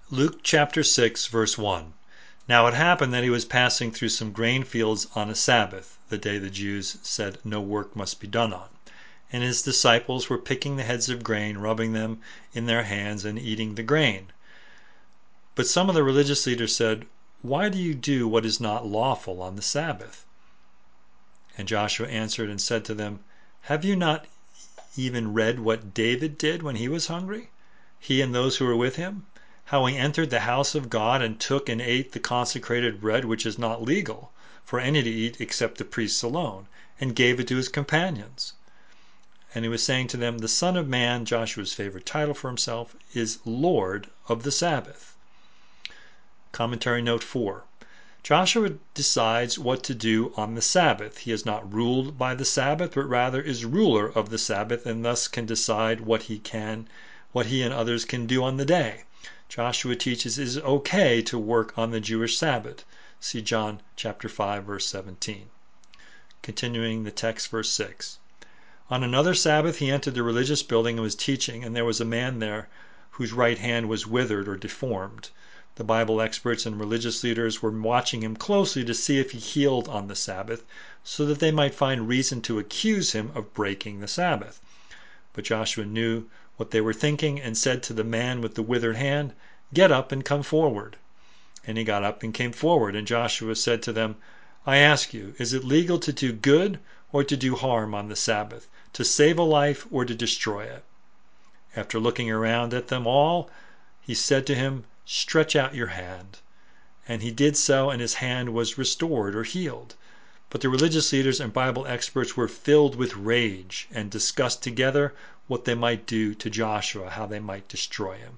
Luke chapter 6, verse 1. Now it happened that he was passing through some grain fields on a Sabbath, the day the Jews said no work must be done on. And his disciples were picking the heads of grain, rubbing them in their hands, and eating the grain. But some of the religious leaders said, "Why do you do what is not lawful on the Sabbath?" And Joshua answered and said to them, "Have you not even read what David did when he was hungry, he and those who were with him? How he entered the house of God and took and ate the consecrated bread, which is not legal for any to eat except the priests alone, and gave it to his companions." And he was saying to them, "The Son of Man," Joshua's favorite title for himself, "is Lord of the Sabbath." Commentary note 4. Joshua decides what to do on the Sabbath. He is not ruled by the Sabbath, but rather is ruler of the Sabbath, and thus can decide what he and others can do on the day. Joshua teaches it is okay to work on the Jewish Sabbath. See John chapter 5, verse 17. Continuing the text, verse 6. On another Sabbath he entered the religious building and was teaching, and there was a man there whose right hand was withered or deformed. The Bible experts and religious leaders were watching him closely to see if he healed on the Sabbath, so that they might find reason to accuse him of breaking the Sabbath. But Joshua knew what they were thinking and said to the man with the withered hand, "Get up and come forward." And he got up and came forward, and Joshua said to them, "I ask you, is it legal to do good or to do harm on the Sabbath, to save a life or to destroy it?" After looking around at them all, he said to him, "Stretch out your hand." And he did so, and his hand was restored or healed. But the religious leaders and Bible experts were filled with rage and discussed together what they might do to Joshua, how they might destroy him.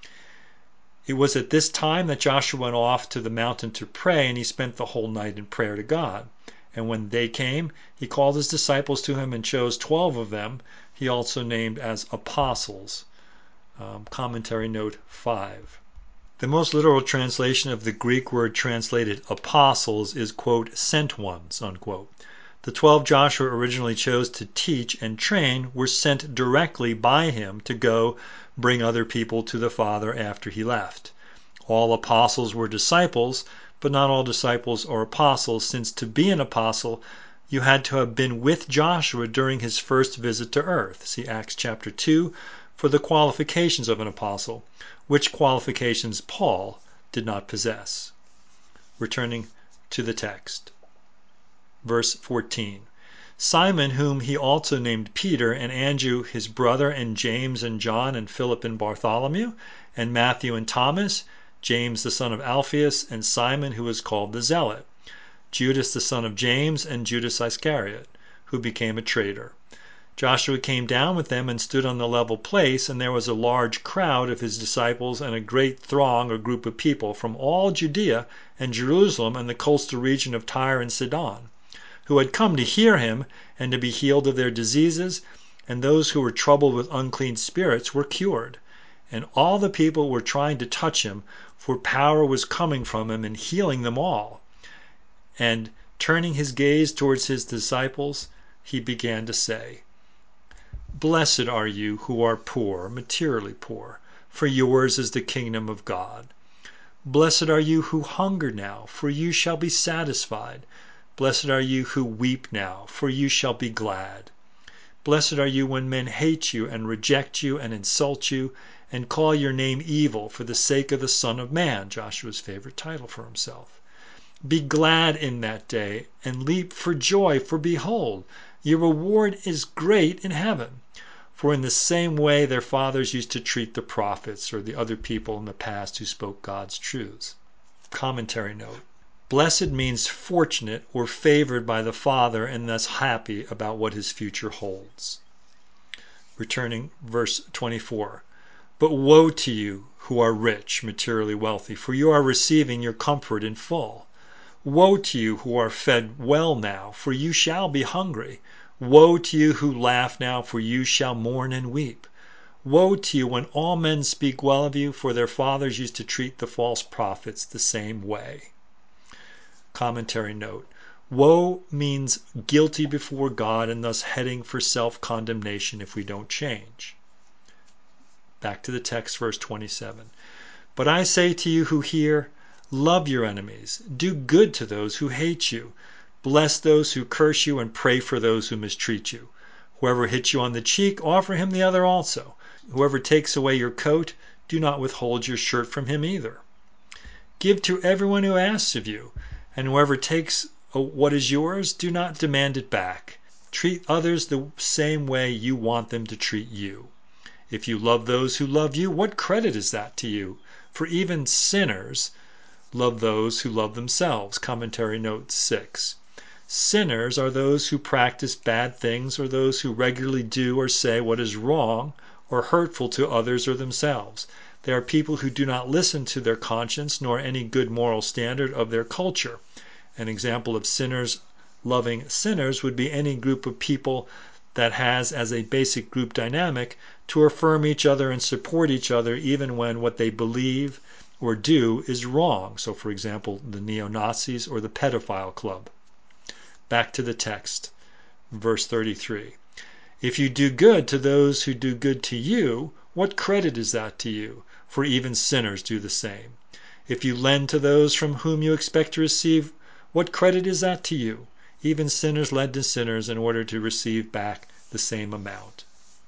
It was at this time that Joshua went off to the mountain to pray, and he spent the whole night in prayer to God. And when day came, he called his disciples to him and chose 12 of them. He also named as apostles. Commentary note 5. The most literal translation of the Greek word translated apostles is, quote, "sent ones," unquote. The 12 Joshua originally chose to teach and train were sent directly by him to go bring other people to the Father after he left. All apostles were disciples, but not all disciples are apostles, since to be an apostle you had to have been with Joshua during his first visit to earth. See Acts chapter 2 for the qualifications of an apostle, which qualifications Paul did not possess. Returning to the text. Verse 14. Simon, whom he also named Peter, and Andrew his brother, and James and John, and Philip and Bartholomew, and Matthew and Thomas, James the son of Alphaeus, and Simon who was called the Zealot, Judas the son of James, and Judas Iscariot, who became a traitor. Joshua came down with them and stood on the level place, and there was a large crowd of his disciples and a great throng or group of people from all Judea and Jerusalem and the coastal region of Tyre and Sidon, who had come to hear him and to be healed of their diseases, and those who were troubled with unclean spirits were cured. And all the people were trying to touch him, for power was coming from him and healing them all. And turning his gaze towards his disciples, he began to say, "Blessed are you who are poor, materially poor, for yours is the kingdom of God. Blessed are you who hunger now, for you shall be satisfied. Blessed are you who weep now, for you shall be glad. Blessed are you when men hate you and reject you and insult you and call your name evil for the sake of the Son of Man," Joshua's favorite title for himself. "Be glad in that day and leap for joy, for behold, your reward is great in heaven. For in the same way their fathers used to treat the prophets," or the other people in the past who spoke God's truths. Commentary note. Blessed means fortunate or favored by the Father and thus happy about what his future holds. Returning verse 24. "But woe to you who are rich, materially wealthy, for you are receiving your comfort in full. Woe to you who are fed well now, for you shall be hungry. Woe to you who laugh now, for you shall mourn and weep. Woe to you when all men speak well of you, for their fathers used to treat the false prophets the same way." Commentary note. Woe means guilty before God and thus heading for self-condemnation if we don't change. Back to the text, verse 27. But I say to you who hear, love your enemies, do good to those who hate you, bless those who curse you, and pray for those who mistreat you. Whoever hits you on the cheek, offer him the other also. Whoever takes away your coat, do not withhold your shirt from him either. Give to everyone who asks of you, and whoever takes what is yours, do not demand it back. Treat others the same way you want them to treat you. If you love those who love you, what credit is that to you? For even sinners love those who love themselves. Commentary note 6. Sinners are those who practice bad things, or those who regularly do or say what is wrong or hurtful to others or themselves. They are people who do not listen to their conscience nor any good moral standard of their culture. An example of sinners loving sinners would be any group of people that has as a basic group dynamic to affirm each other and support each other even when what they believe or do is wrong. So, for example, the neo-Nazis or the pedophile club. Back to the text, verse 33. If you do good to those who do good to you, what credit is that to you? For even sinners do the same. If you lend to those from whom you expect to receive, what credit is that to you? Even sinners lend to sinners in order to receive back the same amount.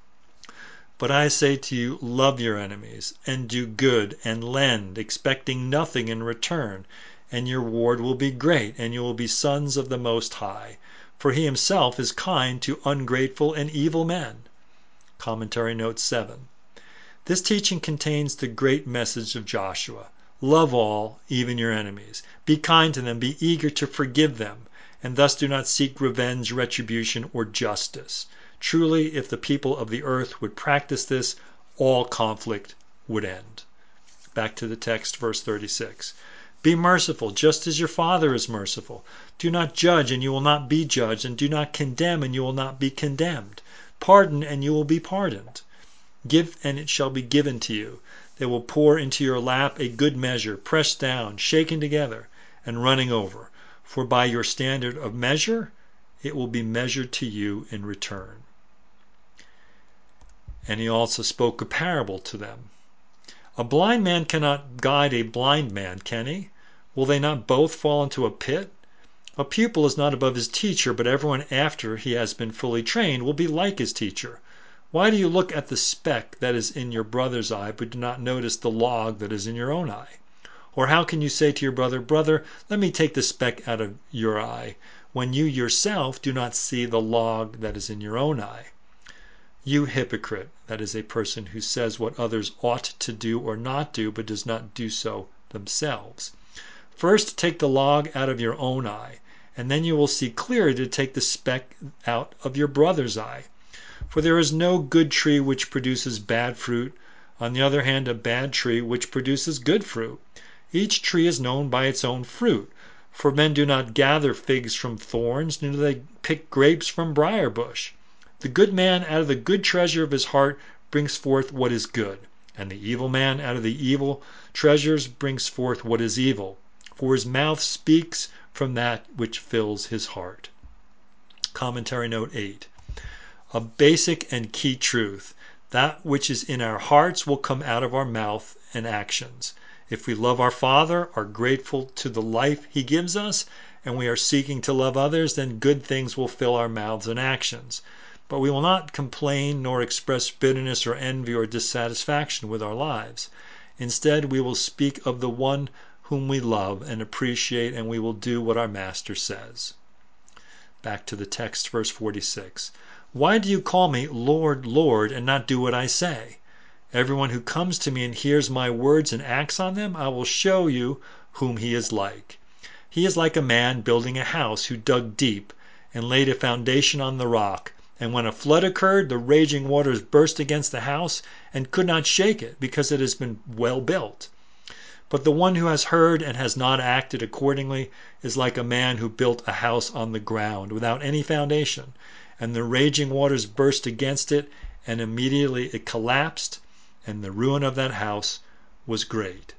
But I say to you, love your enemies, and do good, and lend, expecting nothing in return, and your reward will be great, and you will be sons of the Most High. For he himself is kind to ungrateful and evil men. Commentary note 7. This teaching contains the great message of Joshua. Love all, even your enemies. Be kind to them, be eager to forgive them, and thus do not seek revenge, retribution, or justice. Truly, if the people of the earth would practice this, all conflict would end. Back to the text, verse 36. Be merciful, just as your Father is merciful. Do not judge, and you will not be judged, and do not condemn, and you will not be condemned. Pardon, and you will be pardoned. Give, and it shall be given to you. They will pour into your lap a good measure, pressed down, shaken together, and running over. For by your standard of measure, it will be measured to you in return. And he also spoke a parable to them. A blind man cannot guide a blind man, can he? Will they not both fall into a pit? A pupil is not above his teacher, but everyone after he has been fully trained will be like his teacher. Why do you look at the speck that is in your brother's eye, but do not notice the log that is in your own eye? Or how can you say to your brother, Brother, let me take the speck out of your eye, when you yourself do not see the log that is in your own eye? You hypocrite, that is a person who says what others ought to do or not do, but does not do so themselves. First take the log out of your own eye, and then you will see clearly to take the speck out of your brother's eye. For there is no good tree which produces bad fruit, on the other hand a bad tree which produces good fruit. Each tree is known by its own fruit, for men do not gather figs from thorns, nor do they pick grapes from briar bush. The good man out of the good treasure of his heart brings forth what is good, and the evil man out of the evil treasures brings forth what is evil. For his mouth speaks from that which fills his heart. Commentary note 8. A basic and key truth. That which is in our hearts will come out of our mouth and actions. If we love our Father, are grateful to the life he gives us, and we are seeking to love others, then good things will fill our mouths and actions. But we will not complain nor express bitterness or envy or dissatisfaction with our lives. Instead, we will speak of the one whom we love and appreciate, and we will do what our Master says. Back to the text, verse 46. Why do you call me Lord, Lord, and not do what I say? Everyone who comes to me and hears my words and acts on them, I will show you whom he is like. He is like a man building a house who dug deep and laid a foundation on the rock. And when a flood occurred, the raging waters burst against the house and could not shake it, because it has been well built. But the one who has heard and has not acted accordingly is like a man who built a house on the ground without any foundation. And the raging waters burst against it, and immediately it collapsed, and the ruin of that house was great.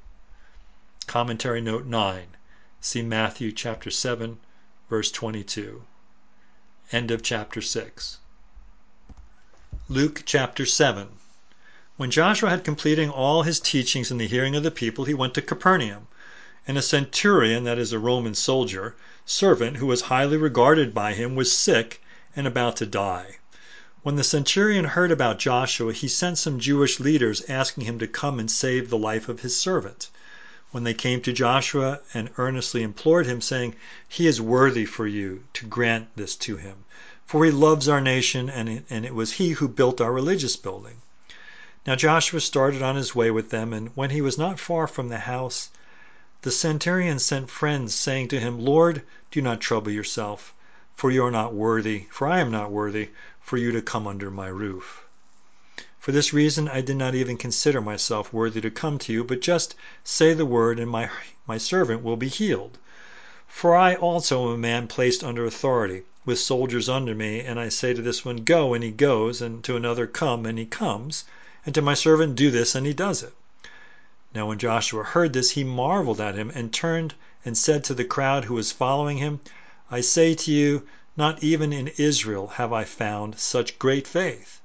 Commentary note 9. See Matthew chapter 7, verse 22. End of chapter 6. Luke chapter 7. When Joshua had completed all his teachings in the hearing of the people, he went to Capernaum. And a centurion, that is a Roman soldier, servant who was highly regarded by him, was sick and about to die. When the centurion heard about Joshua, he sent some Jewish leaders asking him to come and save the life of his servant. When they came to Joshua and earnestly implored him, saying, "He is worthy for you to grant this to him, for he loves our nation, and it was he who built our religious building." Now Joshua started on his way with them, and when he was not far from the house, the centurion sent friends, saying to him, "Lord, do not trouble yourself, for you are not worthy, for I am not worthy for you to come under my roof. For this reason I did not even consider myself worthy to come to you, but just say the word, and my servant will be healed. For I also am a man placed under authority, with soldiers under me, and I say to this one, 'Go,' and he goes, and to another, 'Come,' and he comes, and to my servant, 'Do this,' and he does it." Now when Joshua heard this, he marveled at him, and turned and said to the crowd who was following him, "I say to you, not even in Israel have I found such great faith."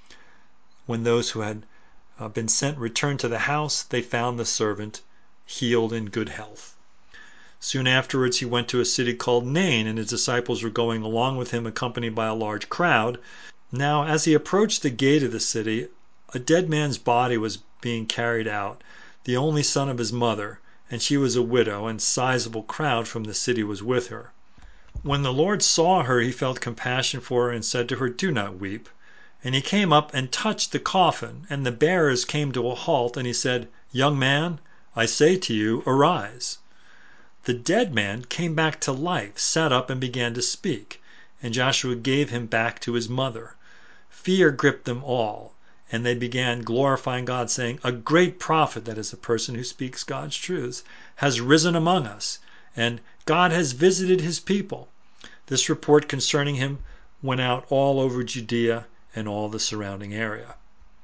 When those who had been sent returned to the house, they found the servant healed in good health. Soon afterwards he went to a city called Nain, and his disciples were going along with him, accompanied by a large crowd. Now as he approached the gate of the city, a dead man's body was being carried out, the only son of his mother, and she was a widow, and a sizable crowd from the city was with her. When the Lord saw her, he felt compassion for her and said to her, "Do not weep." And he came up and touched the coffin, and the bearers came to a halt, and he said, "Young man, I say to you, arise." The dead man came back to life, sat up, and began to speak, and Joshua gave him back to his mother. Fear gripped them all, and they began glorifying God, saying, "A great prophet," that is, a person who speaks God's truths, "has risen among us, and God has visited his people." This report concerning him went out all over Judea and all the surrounding area.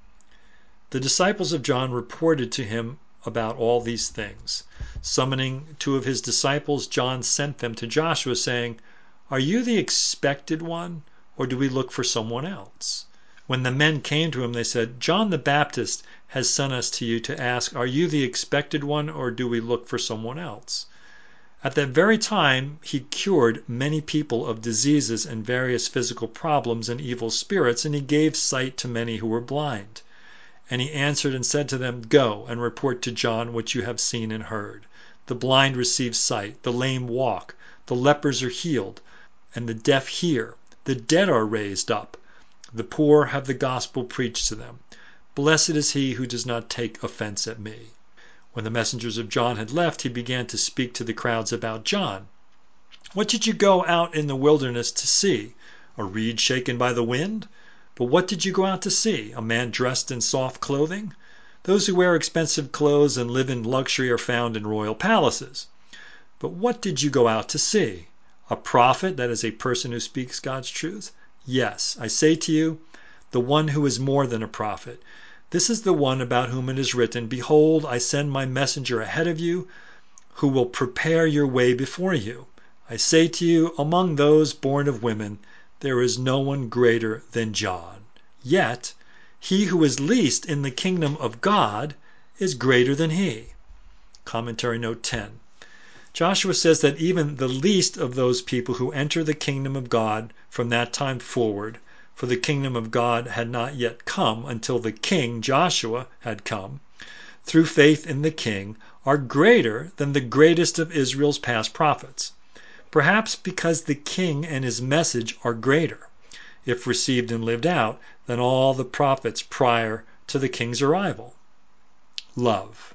The disciples of John reported to him about all these things. Summoning 2 of his disciples, John sent them to Joshua, saying, "Are you the expected one, or do we look for someone else?" When the men came to him, they said, "John the Baptist has sent us to you to ask, are you the expected one, or do we look for someone else?" At that very time he cured many people of diseases and various physical problems and evil spirits, and he gave sight to many who were blind. And he answered and said to them, "Go and report to John what you have seen and heard. The blind receive sight, the lame walk, the lepers are healed, and the deaf hear. The dead are raised up. The poor have the gospel preached to them. Blessed is he who does not take offense at me." When the messengers of John had left, he began to speak to the crowds about John. "What did you go out in the wilderness to see? A reed shaken by the wind? But what did you go out to see? A man dressed in soft clothing? Those who wear expensive clothes and live in luxury are found in royal palaces. But what did you go out to see? A prophet, that is, a person who speaks God's truth? Yes, I say to you, the one who is more than a prophet. This is the one about whom it is written, 'Behold, I send my messenger ahead of you, who will prepare your way before you.' I say to you, among those born of women, there is no one greater than John. Yet, he who is least in the kingdom of God is greater than he." Commentary note 10. Joshua says that even the least of those people who enter the kingdom of God from that time forward, for the kingdom of God had not yet come until the king, Joshua, had come, through faith in the king, are greater than the greatest of Israel's past prophets. Perhaps because the king and his message are greater, if received and lived out, than all the prophets prior to the king's arrival. Love.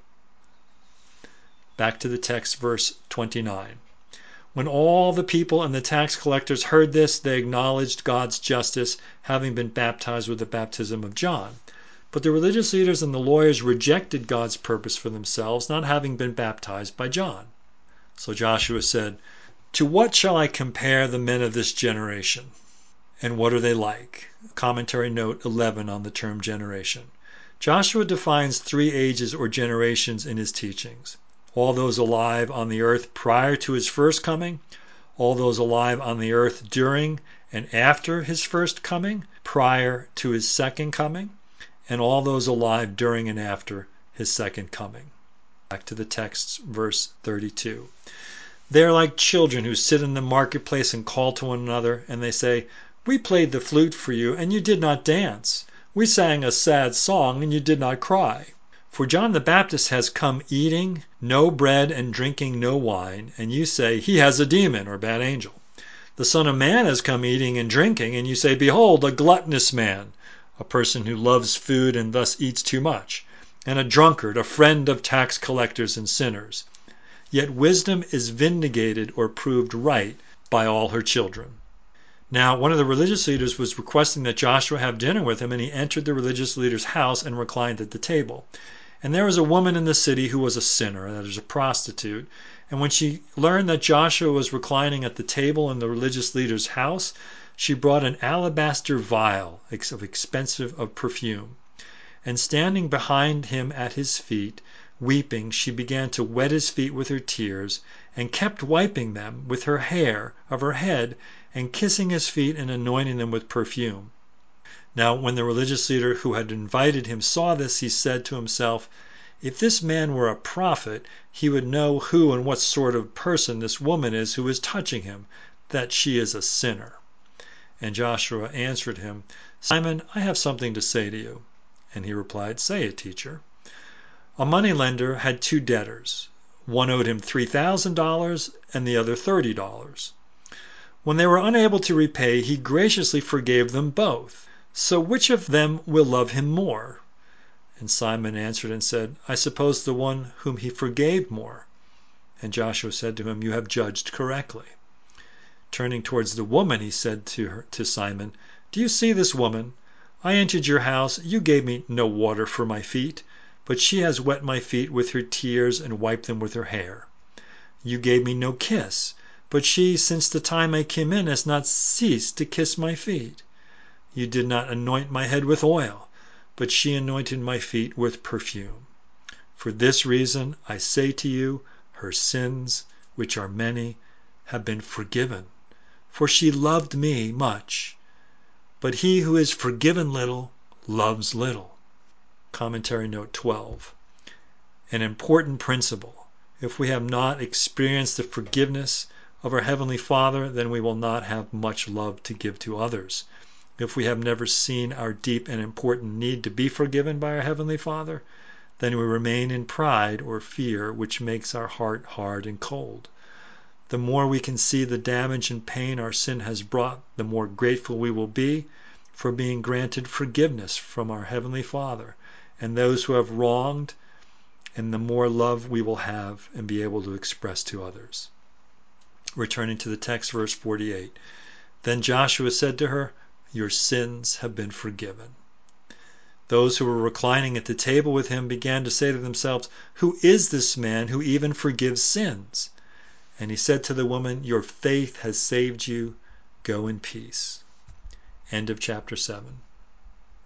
Back to the text, verse 29. When all the people and the tax collectors heard this, they acknowledged God's justice, having been baptized with the baptism of John. But the religious leaders and the lawyers rejected God's purpose for themselves, not having been baptized by John. So Joshua said, "To what shall I compare the men of this generation? And what are they like?" Commentary note 11 on the term generation. Joshua defines 3 ages or generations in his teachings. All those alive on the earth prior to his first coming, all those alive on the earth during and after his first coming, prior to his second coming, and all those alive during and after his second coming. Back to the text, verse 32. They are like children who sit in the marketplace and call to one another, and they say, "We played the flute for you, and you did not dance. We sang a sad song, and you did not cry." For John the Baptist has come eating no bread and drinking no wine, and you say, "He has a demon," or bad angel. The Son of Man has come eating and drinking, and you say, "Behold, a gluttonous man," a person who loves food and thus eats too much, "and a drunkard, a friend of tax collectors and sinners." Yet wisdom is vindicated or proved right by all her children. Now, one of the religious leaders was requesting that Joshua have dinner with him, and he entered the religious leader's house and reclined at the table. And there was a woman in the city who was a sinner, that is, a prostitute. And when she learned that Joshua was reclining at the table in the religious leader's house, she brought an alabaster vial of perfume. And standing behind him at his feet, weeping, she began to wet his feet with her tears, and kept wiping them with her hair of her head, and kissing his feet and anointing them with perfume. Now when the religious leader who had invited him saw this, he said to himself, "If this man were a prophet, he would know who and what sort of person this woman is who is touching him, that she is a sinner." And Joshua answered him, "Simon, I have something to say to you." And he replied, "Say it, teacher." A moneylender had two debtors. One owed him $3,000 and the other $30. When they were unable to repay, he graciously forgave them both. So which of them will love him more? And Simon answered and said, "I suppose the one whom he forgave more." And Joshua said to him, "You have judged correctly." Turning towards the woman, he said to Simon, "Do you see this woman? I entered your house. You gave me no water for my feet, but she has wet my feet with her tears and wiped them with her hair. You gave me no kiss, but she, since the time I came in, has not ceased to kiss my feet. You did not anoint my head with oil, but she anointed my feet with perfume. For this reason I say to you, her sins, which are many, have been forgiven, for she loved me much. But he who is forgiven little loves little." Commentary note 12. An important principle. If we have not experienced the forgiveness of our Heavenly Father, then we will not have much love to give to others. If we have never seen our deep and important need to be forgiven by our Heavenly Father, then we remain in pride or fear, which makes our heart hard and cold. The more we can see the damage and pain our sin has brought, the more grateful we will be for being granted forgiveness from our Heavenly Father and those who have wronged, and the more love we will have and be able to express to others. Returning to the text, verse 48. Then Joshua said to her, "Your sins have been forgiven." Those who were reclining at the table with him began to say to themselves, "Who is this man who even forgives sins?" And he said to the woman, "Your faith has saved you. Go in peace." End of chapter 7.